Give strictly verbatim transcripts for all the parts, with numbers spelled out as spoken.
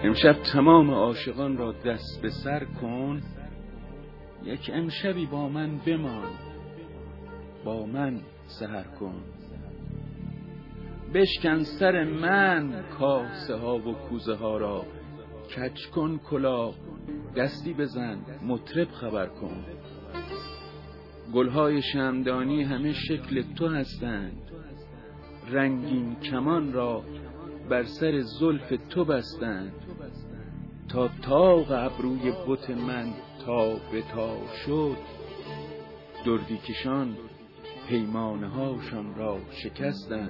امشب تمام عاشقان را دست به سر کن، یک امشبی با من بمان، با من سحر کن. بشکن سر من کاسه ها و کوزه ها را، کج کن کلاه دستی بزن مطرب خبر کن. گلهای شمعدانی همه شکل تو هستند، رنگین کمان را بر سر زلف تو بستند. تا طاق ابروی بت من تا به تا شد، دردی کشان پیمانه هاشان را شکستند.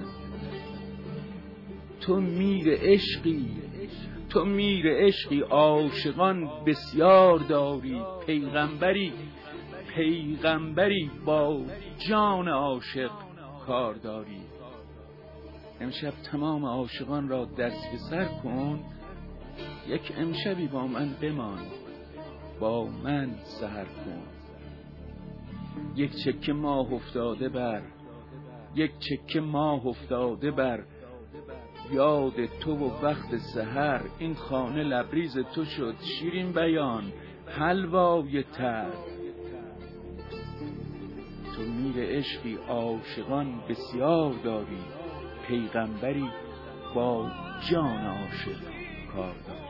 تو میر عشقی، تو میر عشقی، عاشقان بسیار داری. پیغمبری، پیغمبری با جان عاشق کار داری. امشب تمام عاشقان را دست به سر کن، یک امشبی با من بمان، با من سحر کن. یک چکه ماه افتاده بر، یک چکه ماه افتاده بر یاد تو و وقت سحر. این خانه لبریز تو شد شیرین بیان حلوای تر. تو میر عشقی، عاشقان بسیار داری. پیغمبری با جان عاشق کار داری.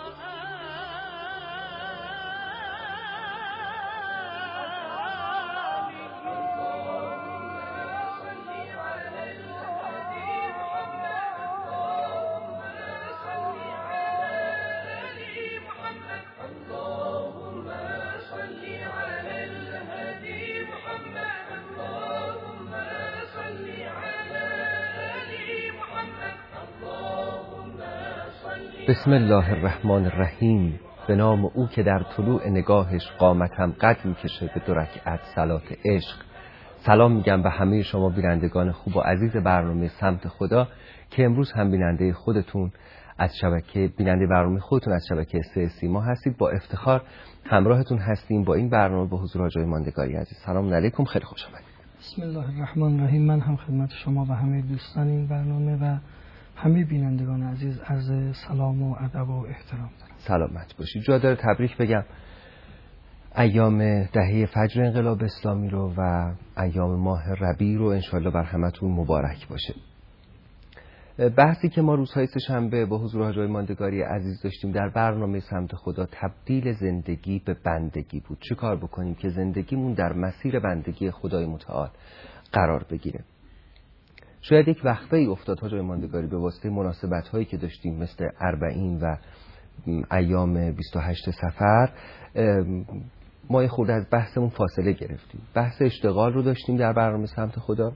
بسم الله الرحمن الرحیم. به نام او که در طلوع نگاهش قامتم قد میکشه به دو رکعت صلات عشق. سلام میگم به همه شما بینندگان خوب و عزیز برنامه سمت خدا که امروز هم بیننده خودتون از شبکه بیننده برنامه خودتون از شبکه سه سیما هستید. با افتخار همراهتون هستیم با این برنامه به حضور حاجی ماندگاری عزیز. سلام علیکم، خیلی خوش آمدید. بسم الله الرحمن الرحیم. من هم خدمت شما و همه دوستان این برنامه و همه بینندگان عزیز عرض سلام و ادب و احترام دارم. سلامت باشید. جا داره تبریک بگم ایام دهه فجر انقلاب اسلامی رو و ایام ماه ربیع رو انشالله بر همتون مبارک باشه. بحثی که ما روزهای سه‌شنبه با حضور حاجی ماندگاری عزیز داشتیم در برنامه سمت خدا تبدیل زندگی به بندگی بود. چه کار بکنیم که زندگیمون در مسیر بندگی خدای متعال قرار بگیره. شاید یک وقفه ای افتاد حاجی ماندگاری به واسطه مناسبت هایی که داشتیم مثل اربعین و ایام بیست و هشت صفر. ما یه خورده از بحثمون فاصله گرفتیم. بحث اشتغال رو داشتیم در برنامه سمت خدا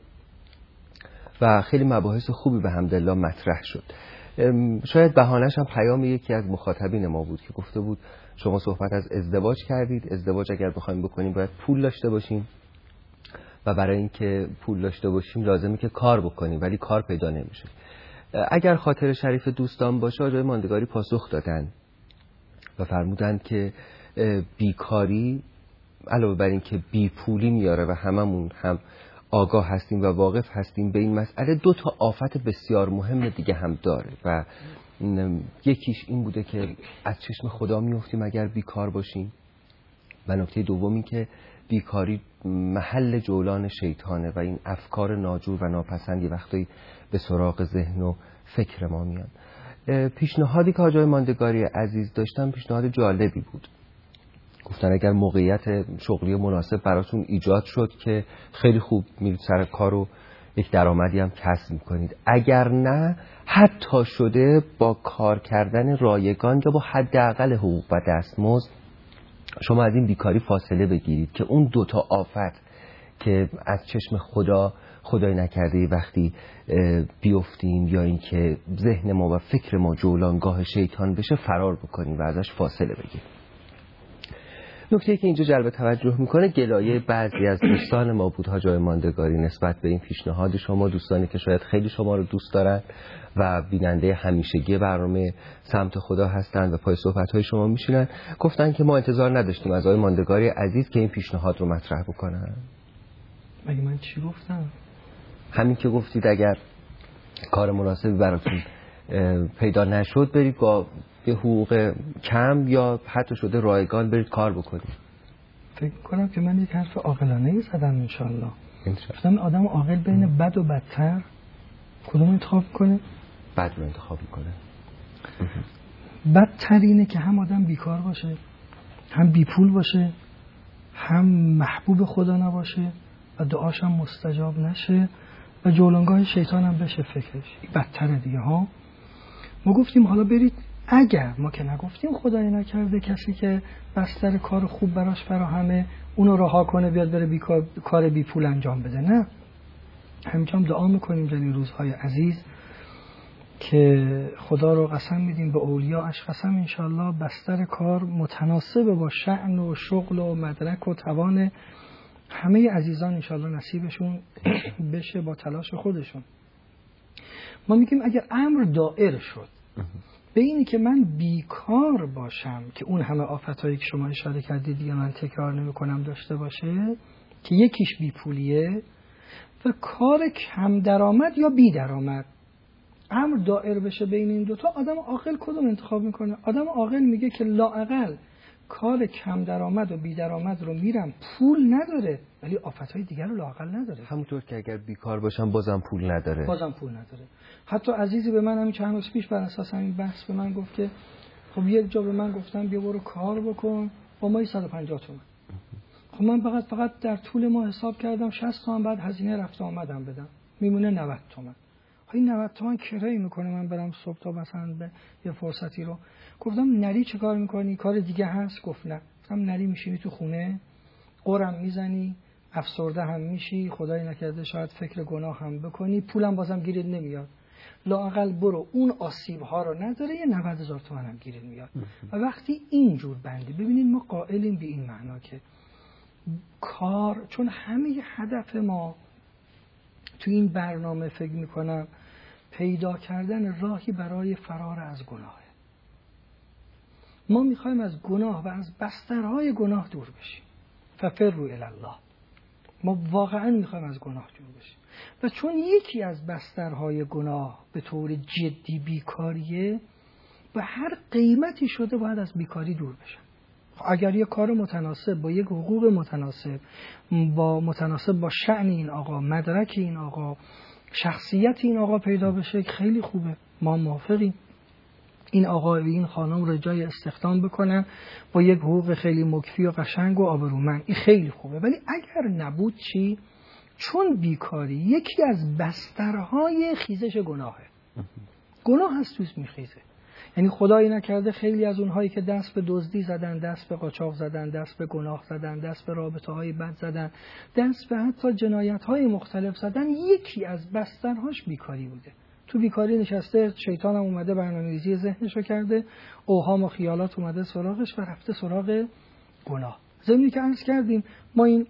و خیلی مباحث خوبی به حمدالله مطرح شد. شاید بهانه‌ش هم پیام یکی از مخاطبین ما بود که گفته بود شما صحبت از ازدواج کردید، ازدواج اگر بخوایم بکنیم باید پول داشته باشیم و برای اینکه پول داشته باشیم لازمه که کار بکنیم ولی کار پیدا نمیشه. اگر خاطر شریف دوستان باشه حاجی ماندگاری پاسخ دادن و فرمودن که بیکاری علاوه بر این که بی پولی میاره و هممون هم آگاه هستیم و واقف هستیم به این مسئله، دو تا آفت بسیار مهم دیگه هم داره و یکیش این بوده که از چشم خدا میافتیم اگر بیکار باشیم و نکته دومی که بیکاری محل جولان شیطانه و این افکار ناجور و ناپسندی وقتی به سراغ ذهن و فکر ما میان. پیشنهادی که حاجی ماندگاری عزیز داشتن پیشنهاد جالبی بود. گفتن اگر موقعیت شغلی مناسب براتون ایجاد شد که خیلی خوب میرید سر کار و یک درآمدی هم کسب میکنید، اگر نه حتی شده با کار کردن رایگان یا با حداقل حقوق و دستمزد شما از این بیکاری فاصله بگیرید که اون دوتا آفت که از چشم خدا خدای نکرده وقتی بیفتیم یا این که ذهن ما و فکر ما جولانگاه شیطان بشه فرار بکنیم و ازش فاصله بگیریم. نکته که اینجا جلب توجه میکنه گلایه بعضی از دوستان ما بود حاجی ماندگاری نسبت به این پیشنهاد شما، دوستانی که شاید خیلی شما رو دوست دارن و بیننده همیشگی برنامه سمت خدا هستن و پای صحبت‌های شما میشینن. گفتن که ما انتظار نداشتیم از آقای ماندگاری عزیز که این پیشنهاد رو مطرح بکنن. مگه من چی گفتم؟ همین که گفتید اگر کار مناسبی براتون پیدا نشد برید با به حقوق کم یا حتی شده رایگان برید کار بکنید. فکر کنم که من یک حرف عاقلانه زدم انشالله. گفتم آدم عاقل بین بد و بدتر کدوم انتخاب کنه؟ بد رو انتخاب میکنه. بدتر اینه که هم آدم بیکار باشه، هم بی پول باشه، هم محبوب خدا نباشه و دعاش هم مستجاب نشه و جولانگاه شیطان هم بشه فکرش. این بدتره دیگه ها. ما گفتیم حالا برید، اگر ما که نگفتیم خدای نکرده کسی که بستر کار خوب براش فراهمه اونو رها کنه بیاد بره بی کار بی پول انجام بده. نه، همینجام دعا میکنیم در این روزهای عزیز که خدا رو قسم میدیم به اولیاءش قسم انشالله بستر کار متناسب با شأن و شغل و مدرک و توان همه عزیزان انشالله نصیبشون بشه با تلاش خودشون. ما میگیم اگر امر دائر شد به اینی که من بیکار باشم که اون همه آفتایی که شما اشاره کردید دیگه من تکرار نمی کنم داشته باشه که یکیش بی پولیه و کار کم درآمد یا بی درآمد، امر دائر بشه بین این دوتا، آدم عاقل کدوم انتخاب میکنه؟ آدم عاقل میگه که لااقل کار کم درآمد و بی درآمد رو میرم، پول نداره ولی آفتهای دیگر رو لااقل نداره. همونطور که اگر بیکار باشم بازم پول نداره. بازم پول نداره. حتی عزیزی به من همین چند روز پیش بر اساس همین بحث به من گفت که خب یک جا به من گفتن بیا برو کار بکن با مایی صد و پنجاه تومن. خب من فقط فقط در طول ماه حساب کردم شصت تومن بعد هزینه رفت آمدم بدم، میمونه نود تومن. این نود تومن کرایی میکنه من برم صبح تا مثلا به یه فرصتی رو. گفتم نری چه کار میکنی؟ کار دیگه هست؟ گفت نه. گفتم نری میشینی تو خونه قرم میزنی، افسرده هم میشی، خدای نکرده شاید فکر گناه هم بکنی، پولم بازم گیرت نمیاد، لااقل برو اون آسیب ها رو نداره یه نود هزار تومن هم گیرت میاد. و وقتی اینجور بندی ببینید ما قائلیم به این معنا که کار، چون همه هدف ما تو این برنامه فکر میکنم پیدا کردن راهی برای فرار از گناه. ما میخوایم از گناه و از بسترهای گناه دور بشیم. ففروا الی الله. ما واقعا میخوایم از گناه دور بشیم و چون یکی از بسترهای گناه به طور جدی بیکاریه، به هر قیمتی شده باید از بیکاری دور بشن. اگر یک کار متناسب با یک حقوق متناسب با متناسب با شأن این آقا، مدرک این آقا، شخصیت این آقا پیدا بشه خیلی خوبه، ما موافقیم. این آقا و این خانم رو جای استخدام بکنن با یک حقوق خیلی مکفی و قشنگ و آبرومند، این خیلی خوبه. ولی اگر نبود چی؟ چون بیکاری یکی از بسترهای خیزش گناهه. گناه هست توش میخیزه. یعنی خدایی نکرده خیلی از اونهایی که دست به دزدی زدن، دست به قاچاق زدن، دست به گناه زدن، دست به رابطه های بد زدن، دست به حتی جنایت های مختلف زدن، یکی از بسترهاش بیکاری بوده. تو بیکاری نشسته، شیطان هم اومده برنامه‌ریزی ذهنشو کرده، اوهام و خیالات اومده سراغش و رفته سراغ گناه. ضمنی که عرض کردیم ما این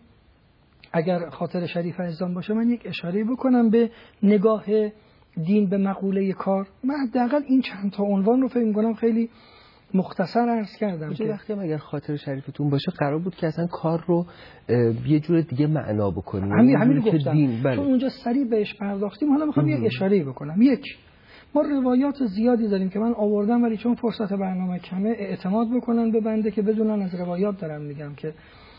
اگر خاطر شریف عزیزان باشه من یک اشاره بکنم به نگاه دین به مقوله کار. من حداقل این چند تا عنوان رو فکر می‌کنم خیلی مختصر عرض کردم که وقتی هم اگر خاطر شریفتون باشه قرار بود که اصلا کار رو یه جور دیگه معنا بکنیم. همین همین گفتم دین. بله. چون اونجا سریع بهش پرداختیم. حالا می‌خوام یک اشاره بکنم. یک، ما روایات زیادی داریم که من آوردم ولی چون فرصت برنامه کمه اعتماد بکنن به بنده که بدونن از روایات دارم میگم که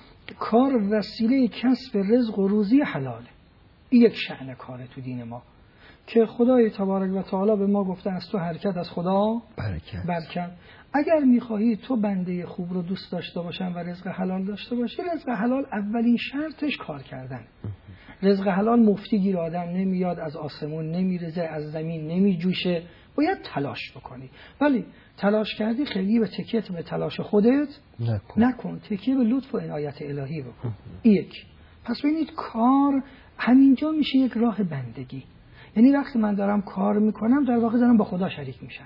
کار وسیله کسب رزق و روزی حلاله. این یک شأن کاره تو دین ما که خدای تبارک و تعالی به ما گفته از تو حرکت از خدا برکت. برکت. اگر میخواهی تو بنده خوب رو دوست داشته باشن و رزق حلال داشته باشی، رزق حلال اولین شرطش کار کردن. رزق حلال مفتی گیر آدم نمیاد، از آسمون نمیرزه، از زمین نمیجوشه، باید تلاش بکنی. ولی تلاش کردی خیلی به تکیت به تلاش خودت نکن, نکن. تکیه به لطف و عنایت الهی بکن. یک. پس ببینید کار همینجا میشه یک راه بندگی. یعنی وقتی من دارم کار میکنم در واقع دارم با خدا شریک میشم،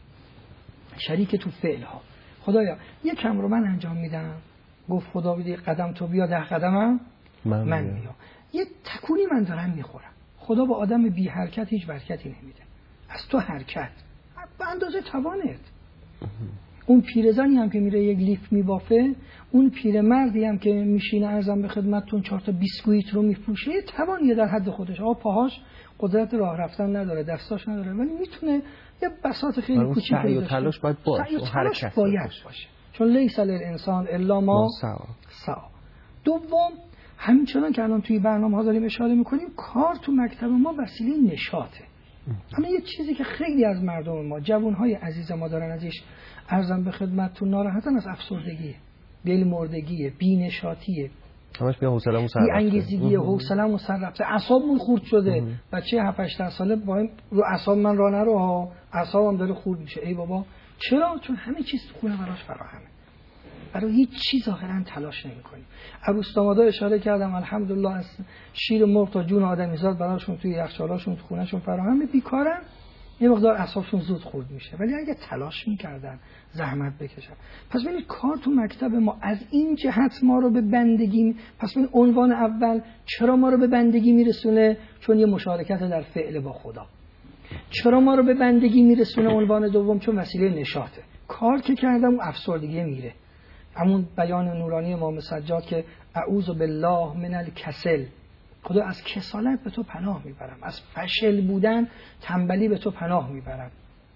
شریک تو فعل ها. خدایا یک کم رو من انجام میدم، گفت خدا بدی قدم تو بیا ده قدمم من, من بیا. یه تکونی من دارم میخورم. خدا با آدم بی حرکت هیچ برکتی نمیده. از تو حرکت به اندازه توانت. اون پیرزنی هم که میره یک لیف میبافه، اون پیرمردی هم که میشینه ارزم به خدمتتون چهار تا بیسکویت رو میفروشه، توانیه در حد خودش. آقا پاهاش قدرت راه رفتن نداره، دستاش نداره، ولی میتونه یه بساط خیلی کوچیکی سعی و تلاش باید باشه، سعی و تلاش باید باشه. باشه چون لیس للانسان الا ما سعی. دوم، همچنان که الان توی برنامه ها داریم اشاره میکنیم، کار تو مکتب ما وسیله نشاطه. اما یه چیزی که خیلی از مردم ما، جوانهای عزیز ما دارن ازش ارزم به خدمتتون ناراحتن، از افسردگیه، دل مردگیه، بی‌نشاطیه، همش بیا حوصله‌مون سر رفته، بی‌انگیزگیه، حوصله‌مون سر رفته، اعصابمون خورد شده. بچه هفت هشت ساله با این رو اعصاب من راه نرو ها، اعصابم داره خورد میشه. ای بابا چرا؟ چون همه چیز تو خونه براش فراهمه، برای هیچ چیز ظاهرا تلاش نمی‌کنیم. عروس دامادا اشاره کردم الحمدلله از شیر مرغ تا جون آدمیزاد براشون توی یخچالاشون تو خونه‌شون فراهمه، بیکارن، یه مقدار اعصابشون زود خورد میشه. ولی اگه تلاش میکردن، زحمت بکشن. پس ببینید کار تو مکتب ما از این جهت ما رو به بندگی، پس ببین عنوان اول چرا ما رو به بندگی میرسونه؟ چون یه مشارکت در فعل با خدا. چرا ما رو به بندگی میرسونه؟ عنوان دوم چون وسیله نشاطه. کار که کردم افسردگی میره. همون بیان نورانی امام سجاد که اعوذ بالله من الکسل، خدا از کسالت به تو پناه میبرم، از فشل بودن، تنبلی به تو پناه میبرم،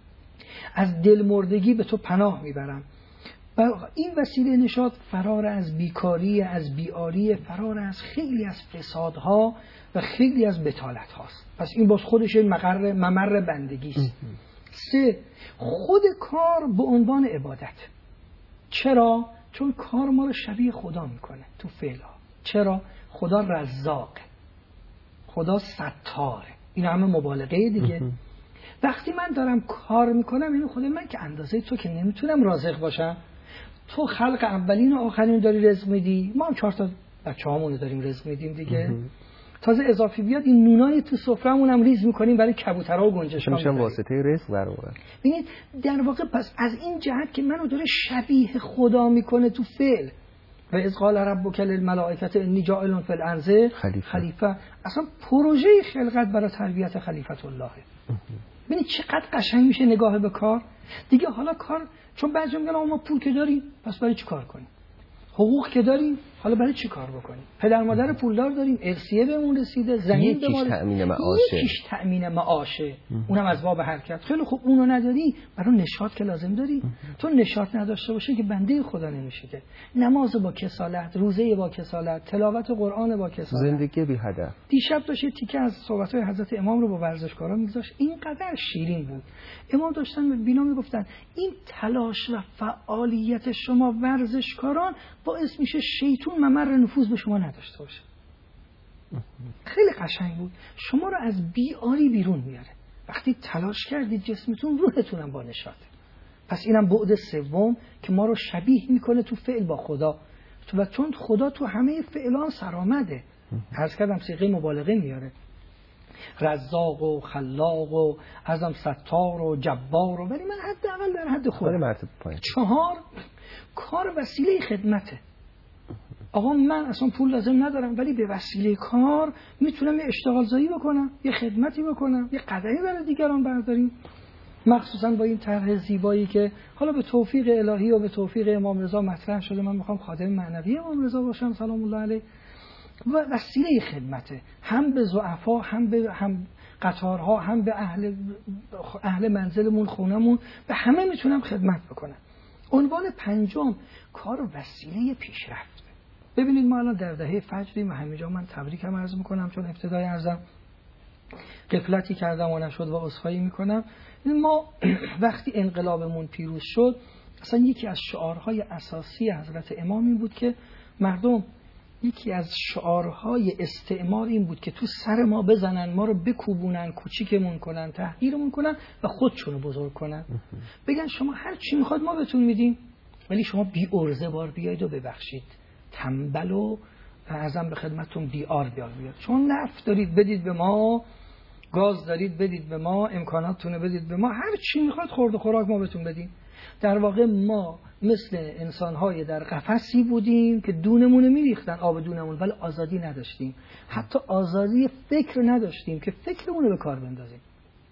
از دلمردگی به تو پناه میبرم. و این وسیله نشاط فرار از بیکاری، از بیاری، فرار از خیلی از فسادها و خیلی از بطالت هاست. پس این باز خودش مقر ممر بندگی است. سه، خود کار به عنوان عبادت. چرا؟ چون کار ما رو شبیه خدا میکنه تو فعل ها. چرا؟ خدا رزاقه، خدا ستاره. این همه مبالغه دیگه. وقتی من دارم کار میکنم، اینو خود من که اندازه تو که نمیتونم رازق باشم. تو خلق اولین و آخرین داری رزق میدی، ما هم چهار تا بچه‌هامون رو داریم رزق میدیم دیگه. تازه اضافی بیاد این نونای تو سفره‌مون هم ریز میکنیم برای کبوترها و گنجشکا، میشن واسطه رزق در واقع. ببینید در واقع پس از این جهت که منو داره شبیه خدا میکنه تو فعل. و اذ قال ربک للملائکه انی جاعل فی الارض خلیفه. خلیفه اصلا پروژه خلقت برای تربیت خلیفت الله. ببینید چقدر قشنگ میشه نگاه به کار دیگه. حالا کار، چون بعضی میگن ما پول که داریم پس برای چی کار کنیم؟ حقوق که داریم حالا برای چی کار بکنیم؟ پدر مادر پولدار داریم، ارثیه بهمون رسیده، زمین به ما رسیده، تأمین معاشه، یکیش تأمین معاشه، اونم از باب حرکت. خیلی خوب، اونو نداری برای نشاط که لازم داری. تو نشاط نداشته باشه که بنده خدا نمیشه که. نماز با کسالت، روزه با کسالت، تلاوت قرآن با کسالت، زندگی بی هدف. دیشب داشت تیکه از صحبت‌های حضرت امام رو با ورزشکارا می‌گذاشت، اینقدر شیرین بود. امام داشتن به بینا میگفتن این تلاش و فعالیت شما ورزشکاران باعث میشه شیطون ممر نفوذ به شما نداشته باشه. خیلی قشنگ بود. شما رو از بیاری بیرون میاره. وقتی تلاش کردید جسمتون، روحتون هم با نشاطه. پس اینم بعد سوم که ما رو شبیه میکنه تو فعل با خدا. و چون خدا تو همه فعلان سرآمده، عرض کردم صیغه مبالغه میاره. رزاق و خلاق و ازم ستار و جبار و، ولی من حداقل در حد خودم. چهار، کار وسیله خدمته. آقا من اصلا پول لازم ندارم ولی به وسیله کار میتونم یه اشتغال زایی بکنم، یه خدمتی بکنم، یه قدمی برای دیگران برداریم. مخصوصا با این طرح زیبایی که حالا به توفیق الهی و به توفیق امام رضا مطرح شده، من میخوام خادم معنوی امام رضا باشم سلام الله علیه. و وسیله خدمته، هم به ضعفا، هم به هم قطارها، هم به اهل اهل منزلمون، خونمون، به همه میتونم خدمت بکنم. عنوان پنجم، کار وسیله پیشرفت. ببینید ما الان در دهه فجریم و همینجا من تبریکم عرض میکنم، چون ابتدای عرضم غفلتی کردم و نشد و عذرخواهی میکنم. ما وقتی انقلابمون پیروز شد، اصلا یکی از شعارهای اساسی حضرت امام این بود که مردم، یکی از شعارهای استعمار این بود که تو سر ما بزنن، ما رو بکوبونن، کوچیکمون کنن، تحقیرمون کنن و خودشونو بزرگ کنن. بگن شما هر چی میخواد ما بهتون میدیم، ولی شما بی ارزه بار بیاید و ببخشید، تنبل و ازم به خدمتتون بی آر بیار بیاد. چون نفت دارید بدید به ما، گاز دارید بدید به ما، امکاناتتون بدید به ما، هر چی میخواد خورد و خوراک ما بهتون بدیم. در واقع ما مثل انسان‌های در قفسی بودیم که دونمون میریختن، آب دونمون، ولی آزادی نداشتیم. حتی آزادی فکر نداشتیم که فکرمون رو به کار بندازیم.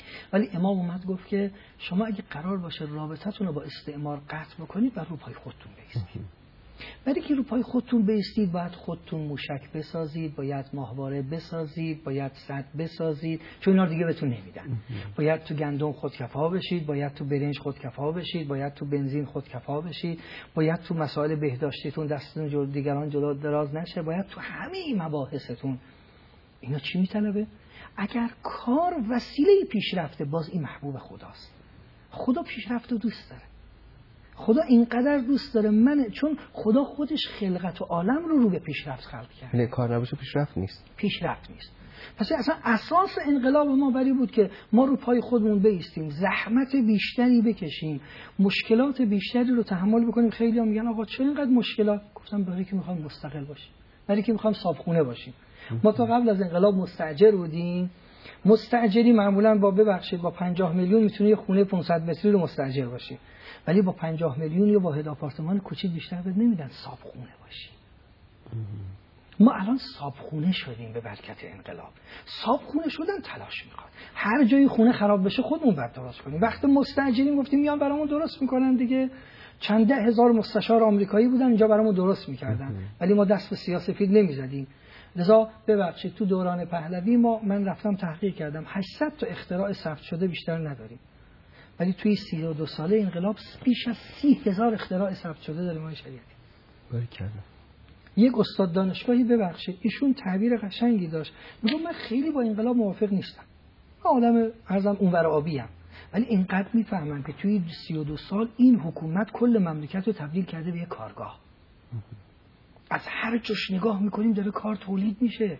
ولی امام اومد گفت که شما اگه قرار باشه رابطتون رو با استعمار قطع بکنید بر رو پای خودتون بایستید. برای که رو پای خودتون بایستید باید خودتون موشک بسازید، باید ماهواره بسازید، باید سد بسازید، چون اینا دیگه بهتون نمیدن. باید تو گندم خودکفا بشید، باید تو برنج خودکفا بشید، باید تو بنزین خودکفا بشید، باید تو مسائل بهداشتیتون دستتون جلو دیگران جلو دراز نشه، باید تو همه این مباحثتون. اینا چی میطلبه؟ اگر کار وسیله پیشرفته، باز این محبوب خداست. خدا پیشرفت رو دوست داره. خدا اینقدر دوست داره من، چون خدا خودش خلقت و عالم رو رو به پیشرفت خلق کرده. نه کار نباشه پیشرفت نیست. پیشرفت نیست. پس اصلا اساس انقلاب ما بری بود که ما رو پای خودمون بایستیم، زحمت بیشتری بکشیم، مشکلات بیشتری رو تحمل بکنیم. خیلی هم میگن آقا چرا اینقدر مشکلات؟ گفتم برای که میخوایم مستقل باشیم، برای که میخوایم صاحبخونه باشیم. ما تا قبل از انقلاب مستاجر بودیم. مستاجری معمولا با ببخشید با پنجاه میلیون میتونه یه خونه پانصد متری رو مستاجر باشه، ولی با پنجاه میلیون یا واحد آپارتمان کوچیک بیشتر بهت نمیدن صاحبخونه باشی. ما الان صاحبخونه شدیم به برکت انقلاب. صاحبخونه شدن تلاش میخواد. هر جای خونه خراب بشه خودمون باید درست کنیم. وقتی مستاجرین گفتیم میان برامون درست میکنن دیگه، چند ده هزار مستشار آمریکایی بودن اینجا برامون درست میکردن، ولی ما دست به سیاه‌سفید نمیزدیم. لذا ببخشید تو دوران پهلوی ما، من رفتم تحقیق کردم، هشتصد تا اختراع ثبت شده بیشتر نداریم، ولی توی سی و دو ساله انقلاب بیش از سی هزار اختراع ثبت شده داریم ما شریعتی. باریکلا. یک استاد دانشگاهی ببخشید ایشون تعبیر قشنگی داشت، میگه من خیلی با انقلاب موافق نیستم، من آدم ارزم اونور آبی ام، ولی اینقدر میفهمم که توی سی و دو سال این حکومت کل مملکت رو تبدیل کرده به یک کارگاه. از هر جوش نگاه میکنیم داره کار تولید میشه.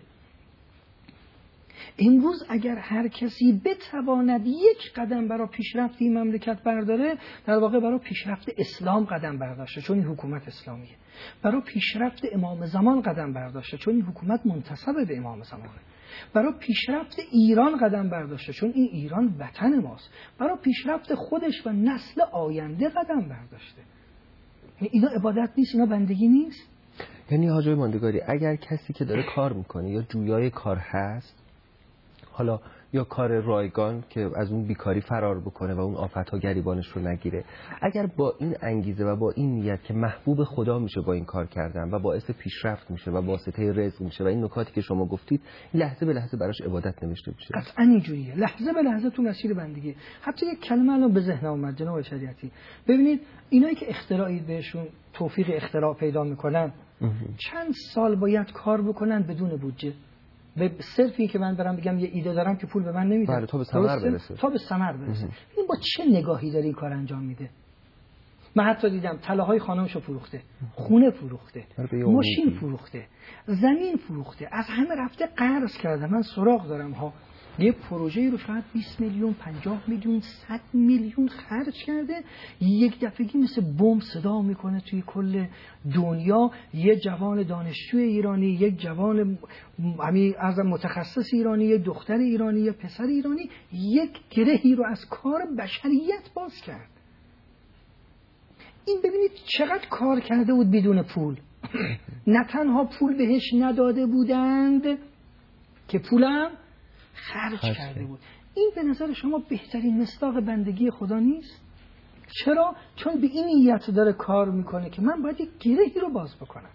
امروز اگر هر کسی بتواند یک قدم برای پیشرفت این مملکت برداره، در واقع برای پیشرفت اسلام قدم برداشته، چون این حکومت اسلامیه. برای پیشرفت امام زمان قدم برداشته، چون این حکومت منتسب به امام زمانه. برای پیشرفت ایران قدم برداشته، چون این ایران وطن ماست. برای پیشرفت خودش و نسل آینده قدم برداشته. اینا عبادت نیست، اینا بندگی نیست. یعنی حاجی ماندگاری اگر کسی که داره کار میکنه یا جویای کار هست، حالا یا کار رایگان که از اون بیکاری فرار بکنه و اون آفت‌ها گریبانش رو نگیره، اگر با این انگیزه و با این نیت که محبوب خدا میشه با این کار کردن و باعث پیشرفت میشه و واسطه رزق میشه و این نکاتی که شما گفتید، لحظه به لحظه براش عبادت نوشته میشه. قطعاً اینجوریه، لحظه به لحظه تو مسیر بندگی. حتی یک کلمه الان به ذهنم اومد جناب شریعتی، ببینید اینایی که اختراعی بهشون توفیق اختراع پیدا میکنن چند سال باید کار بکنن بدون بودجه، به صرفی که من برام بگم یه ایده دارم که پول به من نمیدن. بله، تا به ثمر برسه. تا به ثمر برسه. این با چه نگاهی داره این کار انجام میده؟ من حتی دیدم طلاهای خانمشو فروخته، خونه فروخته، ماشین فروخته، زمین فروخته، از همه رفته قرض کرده. من سراغ دارم ها، یه پروژه‌ای رو شاید بیست میلیون، پنجاه میلیون، صد میلیون خرج کرده، یک دفعگی مثل بمب صدا میکنه توی کل دنیا. یه جوان دانشجو ایرانی، یک جوان همین ارزم متخصص ایرانی، یک دختر ایرانی، یک پسر ایرانی، یک گرهی رو از کار بشریت باز کرد. این ببینید چقدر کار کرده بود بدون پول. نه تنها پول بهش نداده بودند که پولم خرج کرده بود. این به نظر شما بهترین مصداق بندگی خدا نیست؟ چرا؟ چون به این نیت داره کار میکنه که من باید یک گرهی رو باز بکنم.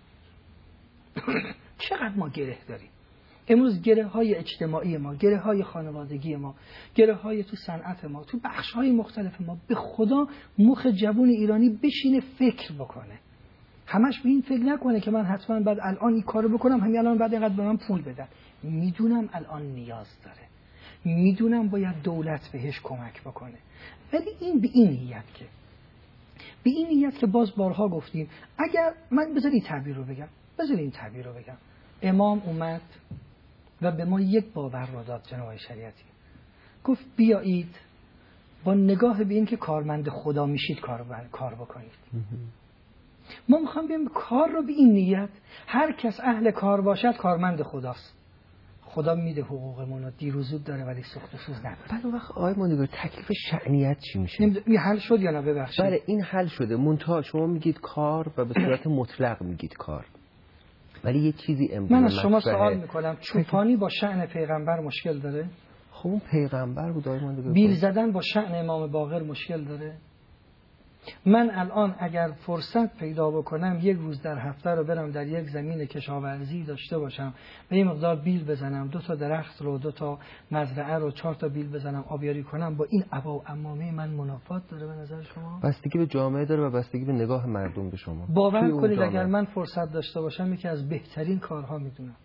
چقدر ما گره داریم امروز، گره های اجتماعی ما، گره های خانوادگی ما، گره های تو صنعت ما، تو بخش های مختلف ما. به خدا مخ جوون ایرانی بشینه فکر بکنه، همش به این فکر نکنه که من حتما بعد الان این کارو بکنم، همین الان بعد اینقدر به من پول بدن. میدونم الان نیاز داره، میدونم باید دولت بهش کمک بکنه، ولی این به این نیت که به این نیت که باز بارها گفتیم، اگر من بذار این تعبیر رو بگم بذار این تعبیر رو بگم امام اومد و به ما یک باور رو داد جناب شریعتی، گفت بیایید با نگاه به این که کارمند خدا میشید کار کار بکنید. ما میخوام بگیم کار رو به این نیت، هر کس اهل کار باشد کارمند خداست. خدا میده حقوقمون رو، دیر و زود داره ولی سخت و سوز نداره. بعد اون وقت آقای ماندگاری تکلیف شأنیت چی میشه؟ این حل شد یا نه؟ ببخشید. بله این حل شده، منتها شما میگید کار و به صورت مطلق میگید کار، ولی یه چیزی امروز من از شما سوال میکنم، چوپانی با شأن پیغمبر مشکل داره؟ خب اون پیغمبر بود آقای ماندگاری. بیل زدن با شأن امام باقر مشکل داره؟ من الان اگر فرصت پیدا بکنم یک روز در هفته رو برم در یک زمین کشاورزی داشته باشم و یه مقدار بیل بزنم، دو تا درخت رو، دو تا مزرعه رو، چهار تا بیل بزنم، آبیاری کنم، با این عبا و عمامه من منافات داره به نظر شما؟ بستگی به جامعه داره و بستگی به نگاه مردم به شما. باور کنید اگر من فرصت داشته باشم یکی از بهترین کارها میدونم.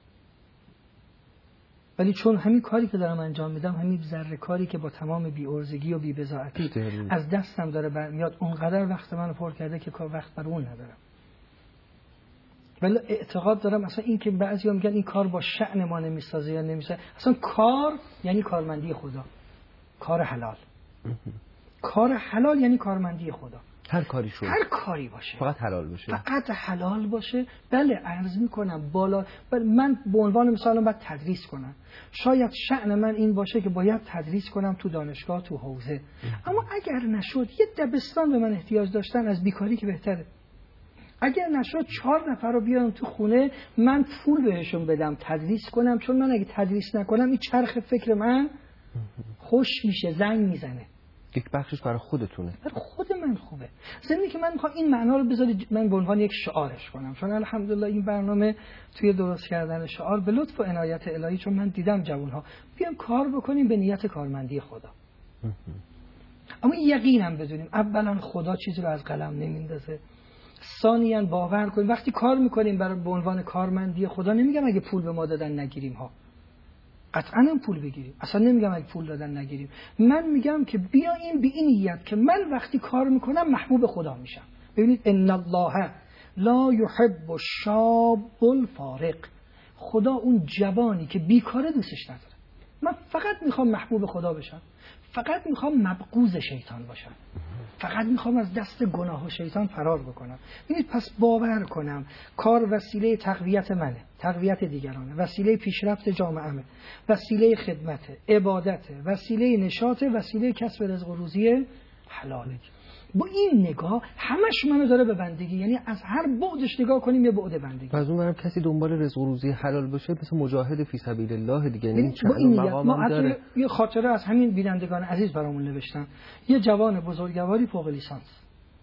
ولی چون همین کاری که دارم انجام میدم، همین ذره کاری که با تمام بی‌عرضگی و بی‌بضاعتی از دستم داره برمیاد، اونقدر وقت منو پر کرده که کار وقت بر اون ندارم. ولی اعتقاد دارم اصلا این که بعضیا میگن این کار با شأن ما نمیسازه یا نمیسازه، اصلا کار یعنی کارمندی خدا، کار حلال. کار حلال یعنی کارمندی خدا. هر کاری شد، هر کاری باشه، فقط حلال باشه، فقط حلال باشه. بله عرض میکنم بالا، بله من به عنوان مثلا باید تدریس کنم، شاید شأن من این باشه که باید تدریس کنم تو دانشگاه، تو حوزه، اما اگر نشد یه دبستان به من احتیاج داشتن از بیکاری که بهتره. اگر نشد چهار نفر رو بیارم تو خونه، من پول بهشون بدم تدریس کنم، چون من اگه تدریس نکنم این چرخ فکر من خوش میشه، زنگ میزنه. یک بخشش برای خودتونه، برای خود من خوبه. ضمن که من میخوام این معنا رو بذارید من به عنوان یک شعارش کنم، چون الحمدلله این برنامه توی درست کردن شعار به لطف و عنایت الهی، چون من دیدم جوانها بیان کار بکنیم به نیت کارمندی خدا. اما یقینم بدونیم اولا خدا چیزی رو از قلم نمیندازه، ثانیاً باور کنیم وقتی کار میکنیم برای به عنوان کارمندی خدا، نمیگم اگه پول به ما دادن نگیریم ها، قطعاً هم پول بگیریم، اصلا نمیگم اگه پول دادن نگیریم، من میگم که بیایم به این نیت که من وقتی کار میکنم محبوب خدا میشم. ببینید ان الله لا یحب الشاب الفارق، خدا اون جوانی که بیکاره دوستش نداره. من فقط میخوام محبوب خدا بشم، فقط میخوام مبغوض شیطان باشم، فقط میخوام از دست گناه و شیطان فرار بکنم. ببینید پس باور کنم کار وسیله تقویت منه، تقویت دیگرانه، وسیله پیشرفت جامعه‌مه، وسیله خدمته، عبادته، وسیله نشاطه، وسیله کسب رزق و روزی حلاله. با این نگاه همش منو داره به بندگی، یعنی از هر بعدش نگاه کنیم یه بعد بندگی. از اون برم کسی دنبال رزق و روزی حلال باشه مثل مجاهد فی سبیل الله دیگه، این چند مقام هم داره. یه خاطره از همین بینندگان عزیز برامون نوشتن، یه جوان بزرگواری فوق لیسانس،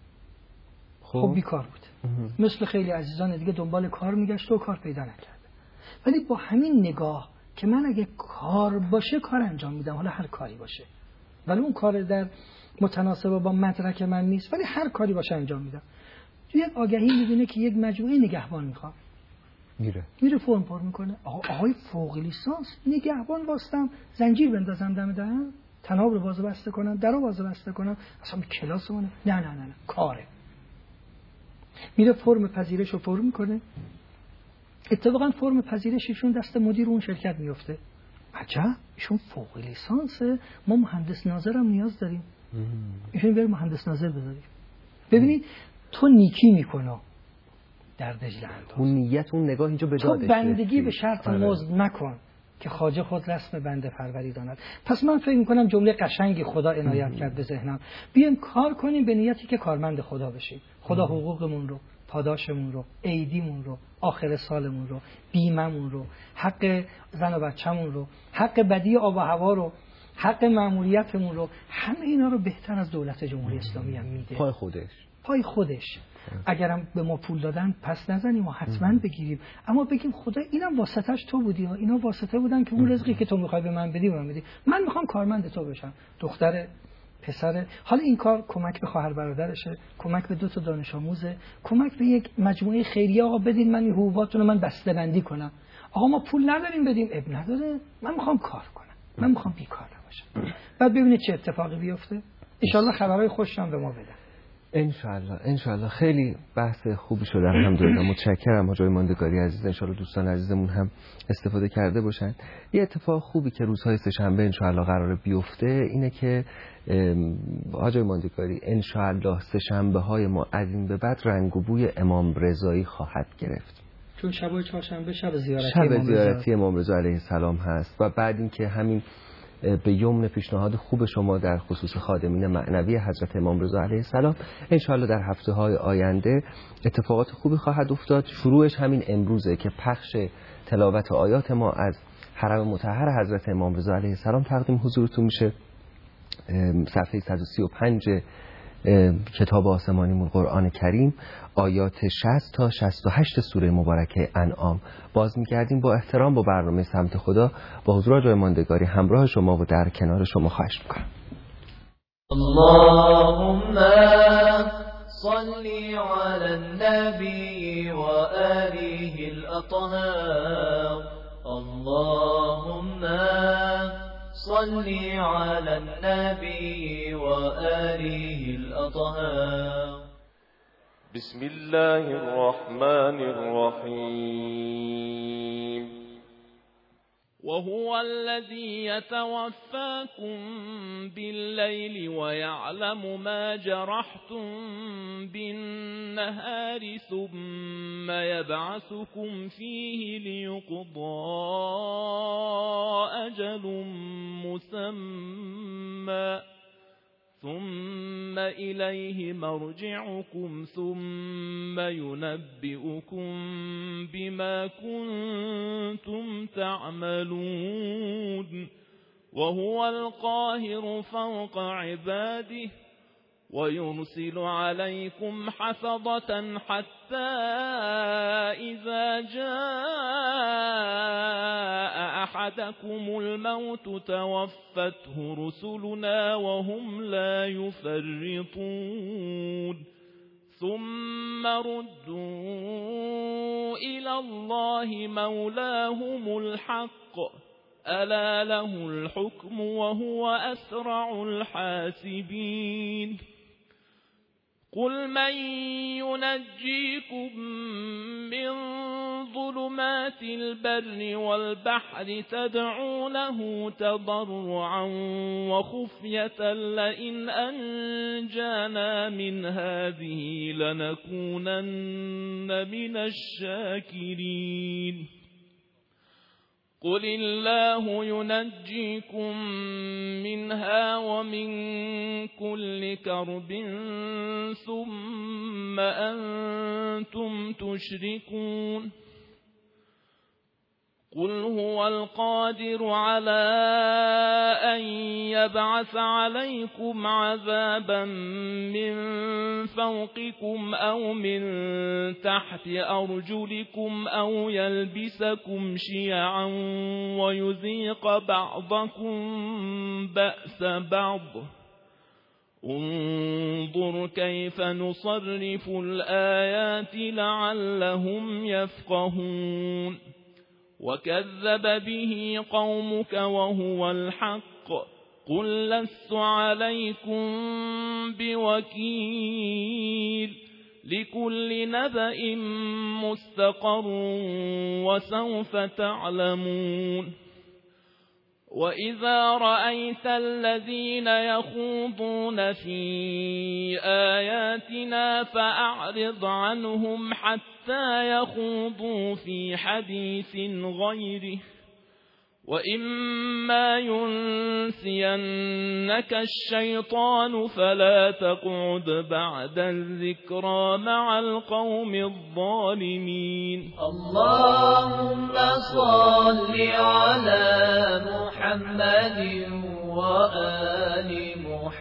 خب, خب بیکار بود، مثل خیلی عزیزان دیگه دنبال کار میگشت و کار پیدا نکرده، ولی با همین نگاه که من اگه کار باشه کار انجام میدم، حالا هر کاری باشه، ولی اون کار در متناسب با مدرک من نیست، ولی هر کاری باشه انجام میدم. یک آگهی میبینه که یک مجموعه نگهبان میخوام، میره میره فرم پر میکنه، آقای فوق لیسانس نگهبان واسطم، زنجیر بندازم دم دهن، تناب رو باز بسته کنم، درو باز بسته کنم، اصلا کلاسمونه، نه نه نه نه کاره. میره فرم پذیرش رو پر میکنه، اتفاقا فرم پذیرششون دست مدیر اون شرکت میفته. عجب ایشون فوق لیسانسه، ما مهندس ناظرم نیاز داریم، ایشون بریم مهندس ناظر بذاریم. ببینید تو نیکی میکنه در دجله انداز، اون نیت اون نگاه اینجا به تو بندگی به شرط مزد نکن که خواجه خود رسم بنده پروری داند. پس من فکر میکنم جمله قشنگی خدا عنایت کرد به ذهنم، بیایم کار کنیم به نیتی که کارمند خدا بشیم. خدا حقوقمون رو، پاداشمون رو، عیدیمون رو، آخر سالمون رو، بیممون رو، حق زن و بچه‌مون رو، حق بدی آب و هوا رو، حق مأموریتمون رو، همه اینا رو بهتر از دولت جمهوری اسلامی هم میده. پای خودش پای خودش. اگرم به ما پول دادن پس نزنیم و حتما بگیریم، اما بگیم خدا اینم واسطش تو بودی ها، اینا واسطه بودن که اون رزقی که تو میخوای به من بدی به من بدی، من میخوام کارمند تو بشم، دختر پسر. حالا این کار کمک به خواهر برادرشه، کمک به دو تا دانش آموزه، کمک به یک مجموعه خیریه. آقا بدین من این حقوقاتون رو من بسته بندی کنم. آقا ما پول نداریم بدیم، اب نداره، من میخوام کار کنم، من میخوام بیکار نباشم. بعد ببینید چه اتفاقی بیفته. ان شاء الله خبرهای خوشی هم به ما بده. ان شاء الله ان شاء الله. خیلی بحث خوبی شده الحمدلله. متشکرم حاج ماندگاری عزیز. ان شاء الله دوستان عزیزمون هم استفاده کرده باشن. یه اتفاق خوبی که روزهای سه‌شنبه ان شاء الله قراره بیفته اینه که حاج ماندگاری ان شاء الله سه‌شنبه های ما از این به بعد رنگ و بوی امام رضایی خواهد گرفت، چون شب چهارشنبه شب زیارتی شب امام زیارتی امام رضا علیه السلام هست و بعد اینکه همین به یمن پیشنهاد خوب شما در خصوص خادمین معنوی حضرت امام رضا علیه السلام ان شاء الله در هفته‌های آینده اتفاقات خوبی خواهد افتاد. شروعش همین امروزه که پخش تلاوت آیات ما از حرم مطهر حضرت امام رضا علیه السلام تقدیم حضورتون میشه. صفحه صد و سی و پنج کتاب آسمانیمون قرآن کریم، آیات شصت تا شصت و هشت سوره مبارکه انعام باز می‌گردیم. با احترام با برنامه سمت خدا با حضور آقای ماندگاری همراه شما و در کنار شما خواهش می‌کنم. اللهم صل على النبي وآله الأطهار. اللهم صل على النبي وآله الأطهار. بسم الله الرحمن الرحيم. وهو الذي يتوفاكم بالليل ويعلم ما جرحتم بالنهار ثم يبعثكم فيه ليقضى أجل مسمى ثم إليه مرجعكم ثم ينبئكم بما كنتم تعملون. وهو القاهر فوق عباده ويرسل عليكم حفظة حتى إذا جاء أحدكم الموت توفته رسلنا وهم لا يفرطون. ثم ردوا إلى الله مولاهم الحق ألا له الحكم وهو أسرع الحاسبين. قل من ينجيكم من ظلمات البر والبحر تدعونه تضرعا وخفية لئن أنجانا من هذه لنكونن من الشاكرين. قل الله ينجيكم منها ومن كل كرب ثم أنتم تشركون. قل هو القادر على أن يبعث عليكم عذابا من فوقكم أو من تحت أرجلكم أو يلبسكم شيعا ويذيق بعضكم بأس بعض. انظر كيف نصرف الآيات لعلهم يفقهون. وكذب به قومك وهو الحق قل لست عليكم بوكيل. لكل نبأ مستقر وسوف تعلمون. وإذا رأيت الذين يخوضون في آياتنا فأعرض عنهم حتى يخوضوا في حديث غيره وإما ينسينك الشيطان فلا تقعد بعد الذكرى مع القوم الظالمين. اللهم صل على محمد وآل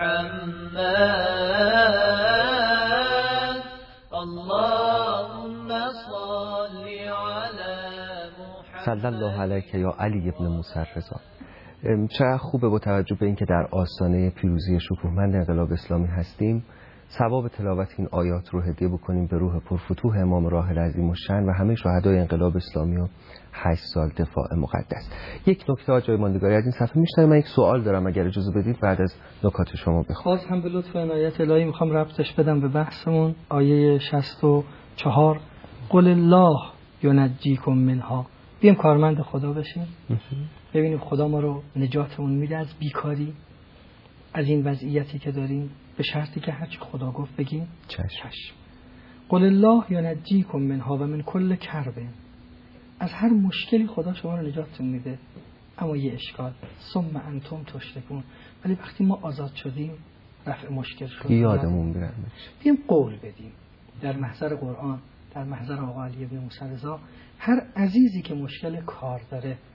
محمد. اللهم صل على صلی الله علیک یا علی ابن موسی رضا. چقدر خوبه با توجه به اینکه در آستانه پیروزی شکوهمند انقلاب اسلامی هستیم ثواب تلاوت این آیات رو هدیه بکنیم به روح پرفتوح امام راحل عظیم الشأن و همه شهدای انقلاب اسلامی و هشت سال دفاع مقدس. یک نکته آقای ماندگاری از این صفحه میشنم. من یک سوال دارم اگر اجازه بدید بعد از نکات شما بخوام. باز هم به لطف عنایت الهی میخوام ربطش بدم به بحثمون. آیه شصت و چهار قل الله ینجیکم منها. بیایم کارمند خدا بشیم، ببینیم خدا ما رو نجاتمون میده از بیکاری، از این وضعیتی که داریم، به شرطی که هرچی خدا گفت بگیم چشم. قل الله ینجیکم منها و من کل کرب. از هر مشکلی خدا شما رو نجاتتون میده، اما یه اشکال ثم انتم تشرکون. ولی وقتی ما آزاد شدیم رفع مشکل شد، یادمون میره. بیایم قول بدیم در محضر قرآن، در محضر آقا علی ابن موسی رضا، هر عزیزی که مشکل کار داره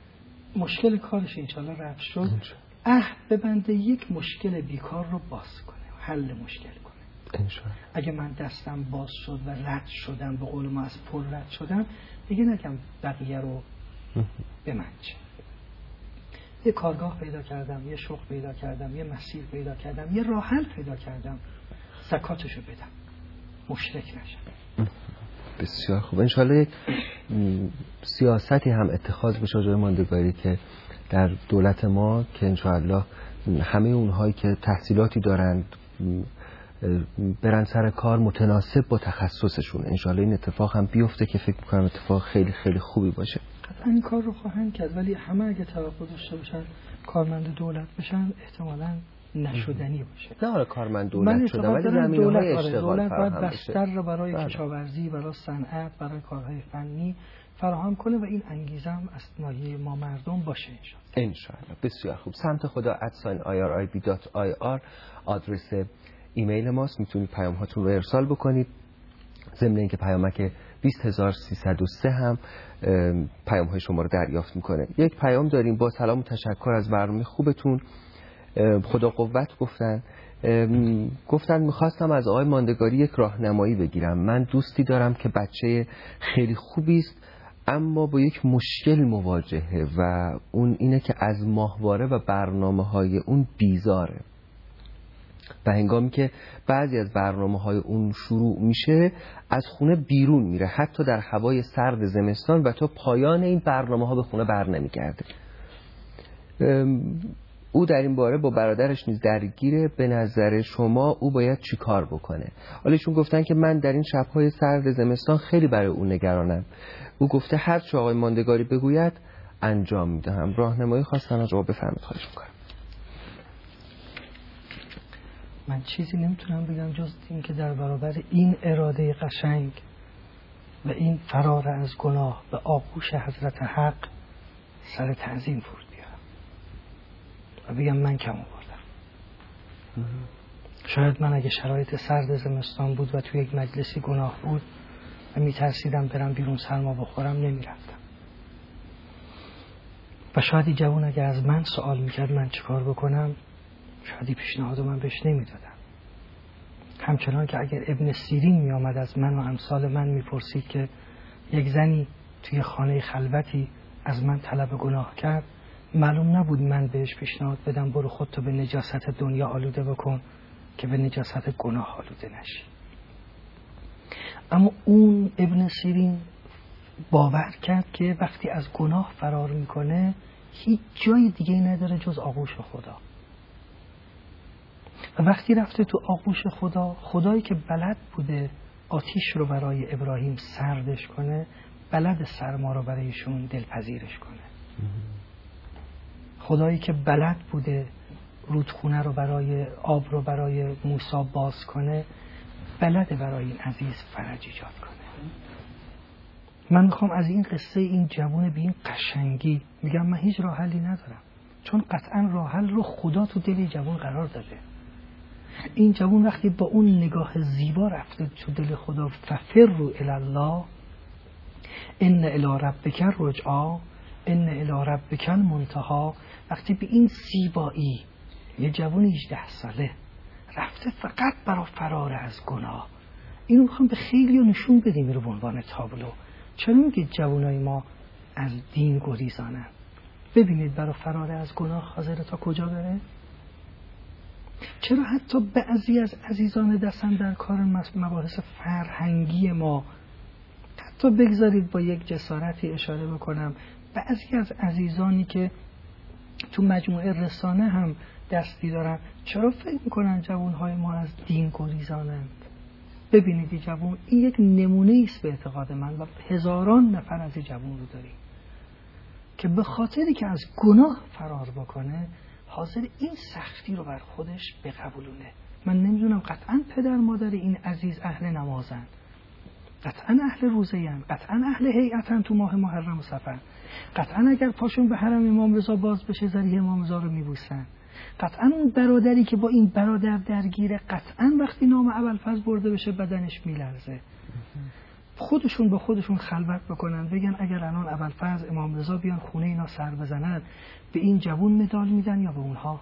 مشکل کارش انشالله رفت شد، عهد ببنده یک مشکل بیکار رو باز کنه، حل مشکل کنه انشالله. اگه من دستم باز شد و رد شدم، به قول ما از پل رد شدم، دیگه نگم بقیه رو بمنچه. یه کارگاه پیدا کردم، یه شغل پیدا کردم، یه مسیر پیدا کردم، یه راه حل پیدا کردم، زکاتشو بدم، مشرک نشم. بسیار خوب. انشالله یک سیاستی هم اتخاذ بشه جای ماندگاری که در دولت ما که انشالله همه اونهایی که تحصیلاتی دارند برن سر کار متناسب با تخصصشون. انشالله این اتفاق هم بیفته که فکر میکنم اتفاق خیلی خیلی خوبی باشه. قطعا این کار رو خواهند کرد، ولی همه اگه توقع داشته باشن کارمند دولت بشن احتمالاً نشدنی باشه. نه آره کارمند دولت شدن ولی زمینه‌های اشتغال فراهم بشه. بستر رو برای بله. کشاورزی، برای صنعت، برای کارهای فنی فراهم کنه و این انگیزه هم از ناحیه ما مردم باشه انشالله. انشالله. بسیار خوب. سمت خدا ات آی آر آی بی دات آی آر آدرس ایمیل ماست، میتونید پیام هاتون رو ارسال بکنید. ضمن اینکه پیامک بیست هزار و سیصد و سه هم پیام های شما رو دریافت میکنه. یک پیام داریم: با سلام و تشکر از برنامه خوبتون، خدا قوت. گفتن گفتن میخواستم از آقای ماندگاری یک راهنمایی بگیرم. من دوستی دارم که بچه خیلی خوبی است اما با یک مشکل مواجهه و اون اینه که از ماهواره و برنامه های اون بیزاره و هنگامی که بعضی از برنامه های اون شروع میشه از خونه بیرون میره، حتی در هوای سرد زمستان، و تا پایان این برنامه ها به خونه بر نمیگرده. او در این باره با برادرش نیز درگیره. به نظر شما او باید چی کار بکنه؟ حالا ایشون گفتن که من در این شب‌های سرد زمستان خیلی برای او نگرانم. او گفته هر چه آقای ماندگاری بگوید انجام میدهم. راهنمایی خواستن از شما بفرمایید، خواهش میکنم. من چیزی نمیتونم بگم جز این که در برابر این اراده قشنگ و این فرار از گناه به آغوش حضرت حق سر تعظیم فرود بیارم و بگم من کم آوردم. شاید من اگه شرایط سرد زمستان بود و توی یک مجلسی گناه بود و میترسیدم برم بیرون سرما بخورم نمیرفتم. و شاید این جوان اگه از من سوال میکرد من چیکار بکنم، شاید پیشنهاد من بهش نمیدادم. همچنان که اگر ابن سیرین می آمد از من و امثال من میپرسید که یک زنی توی خانه خلوتی از من طلب گناه کرد، معلوم نبود من بهش پیشنهاد بدم برو خودتو به نجاست دنیا آلوده بکن که به نجاست گناه آلوده نشی. اما اون ابن سیرین باور کرد که وقتی از گناه فرار میکنه هیچ جای دیگه نداره جز آغوش خدا. و وقتی رفته تو آغوش خدا، خدایی که بلد بوده آتیش رو برای ابراهیم سردش کنه، بلد سرما رو برایشون دلپذیرش کنه. خدایی که بلد بوده رودخونه رو برای آب رو برای موسی باز کنه، بلد برای این عزیز فرج ایجاد کنه. من میخوام از این قصه این جوان به این قشنگی میگم من هیچ راه حلی ندارم، چون قطعا راه حل رو خدا تو دل جوان قرار داده. این جوان وقتی با اون نگاه زیبا رفته تو دل خدا، ففروا الی الله ان الی ربک الرجعا ان الی ربک المنتهی، وقتی به این زیبایی یه جوان هجده ساله رفته فقط برای فرار از گناه، اینو میخوام به خیلی نشون بدیم رو به عنوان تابلو. چرا میگه جوانای ما از دین گریزانن؟ ببینید برای فرار از گناه حاضر تا کجا بره. چرا حتی بعضی از عزیزان دستن در کار مباحث فرهنگی ما، حتی بگذارید با یک جسارتی اشاره بکنم، بعضی از عزیزانی که تو مجموعه رسانه هم دستی دارن، چرا فکر میکنن جوانهای ما از دین گریزانند؟ ببینید این جوان، این یک نمونه است به اعتقاد من و هزاران نفر از این جوان رو داریم که به خاطری که از گناه فرار بکنه حاضر این سختی رو بر خودش بقبولونه. من نمیدونم، قطعا پدر مادر این عزیز اهل نمازن، قطعا اهل روزه‌اند، قطعا اهل هیئتن تو ماه محرم و صفر، قطعا اگر پاشون به حرم امام رضا باز بشه ذریح امام رضا رو میبوسن، قطعا اون برادری که با این برادر درگیره قطعا وقتی نام ابوالفضل برده بشه بدنش میلرزه. خودشون به خودشون خلوت بکنن، بگن اگر الان ابوالفضل امام رضا بیان خونه اینا سر بزنن به این جوون مدال میدن یا به اونها؟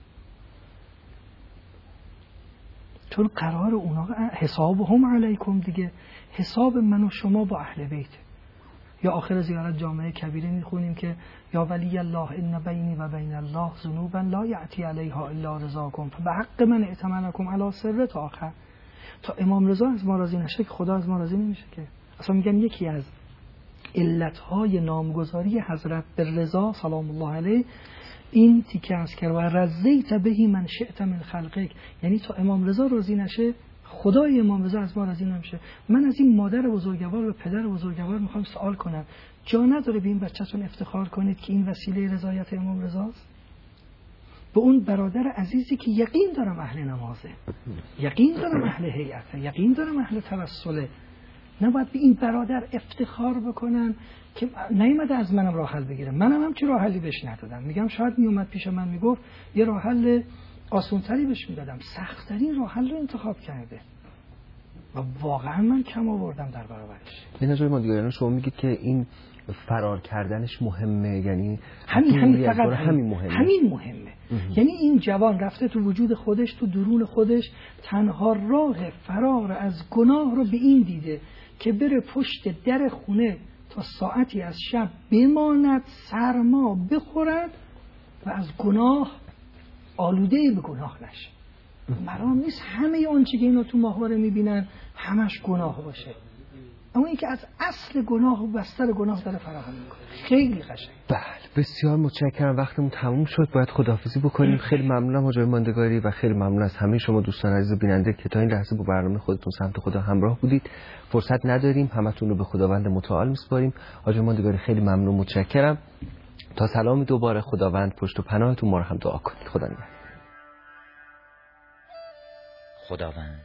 چون قرار اونا حسابهم علیکم دیگه، حساب من و شما با اهل بیت. یا آخر زیارت جامعه کبیره میخونیم که یا ولی الله ان بینی و بین الله ذنوبا لا یأتی علیها الا رضاکم فبحق من ائتمنکم علی سر تا آخر. تا امام رضا از ما راضی نشه که خدا از ما راضی نمیشه که. اصلا میگن یکی از علتهای نامگذاری حضرت به رضا سلام الله علیه این تیکه است که و رضیت بهی من شئت من خلقک، یعنی تا امام رضا راضی نشه خدای امام رضا از ما راضی نمیشه. من از این مادر بزرگوار و پدر بزرگوار میخوام سوال کنم، جا نداره به این بچه‌تون افتخار کنید که این وسیله رضایت امام رضاست؟ به اون برادر عزیزی که یقین دارم اهل نمازه، یقین دارم اهل هیئته، یقین دارم اهل توسله، نباید به این برادر افتخار بکنن که نیومده از منم راه حل بگیره. منم هم چه راه حلی بهش ندادم. میگم شاید میومد پیش من میگفت یه راه حل آسان‌تری بهش میدادم، سخت‌ترین راه حل رو انتخاب کرده و واقعا من کم آوردم در برابرش. به نظر من دیگران شما میگید که این فرار کردنش مهمه، یعنی همین همین فقط همین مهمه، همین مهمه. یعنی این جوان رفته تو وجود خودش، تو درون خودش، تنها راه فرار از گناه رو به این دیده که بره پشت در خونه تا ساعتی از شب بماند، سرما بخورد و از گناه آلوده به گناه نشه. مرام نیست همه آنچه که اینا تو ماهواره میبینن همش گناه باشه، اما این که از اصل گناه و بستر گناه داره فراهم میکنه. خیلی قشنگ. بله بسیار متشکرم، وقتمون تموم شد، باید خداحافظی بکنیم. خیلی ممنونم حاج ماندگاری و خیلی ممنون از همه شما دوستان عزیز بیننده که تا این لحظه با برنامه خودتون سمت خدا همراه بودید. فرصت نداریم، همتون رو به خداوند متعال میسپاریم. حاج ماندگاری خیلی ممنون، متشکرم. تا سلامی دوباره، خداوند پشت و پناهتون، ما رو هم دعا کنید. خدا نگهدار. خداوند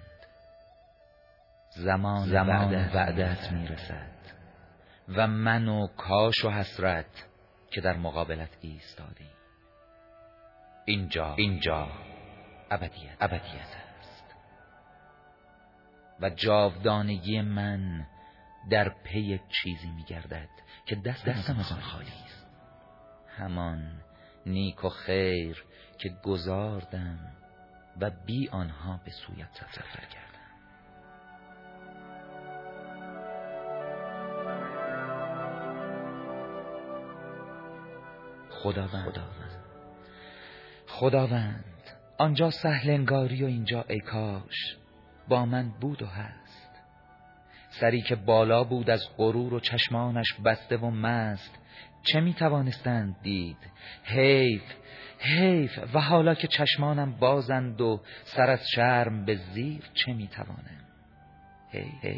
زمان, زمان وعدت میرسد و من و کاش و حسرت که در مقابلت ایستادیم. اینجا اینجا ابدیت ابدیت است و جاودانگی من در پی چیزی میگردد که دست دستم از آن خالی است. همان نیک و خیر که گذاردم و بی آنها به سویت سفر کردم. خداوند خداوند خداوند آنجا سهل انگاری و اینجا ای کاش با من بود و هست. سری که بالا بود از غرور و چشمانش بسته و مست، چه می توانستند دید؟ حیف حیف و حالا که چشمانم بازند و سر از شرم به زیر، چه می توانم؟ حیف حیف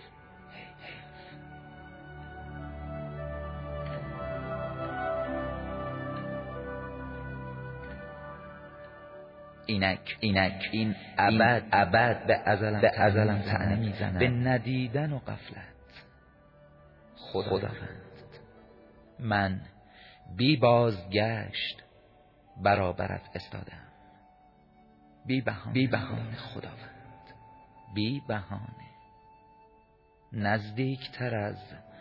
اینک اینک این ابد ابد به ازلم به ازلم طعنه میزنه به ندیدن و غفلت. خداوند من بی بازگشت برابرت استادم، بی بهانه بی بهانه خداوند، بی بهانه نزدیکتر از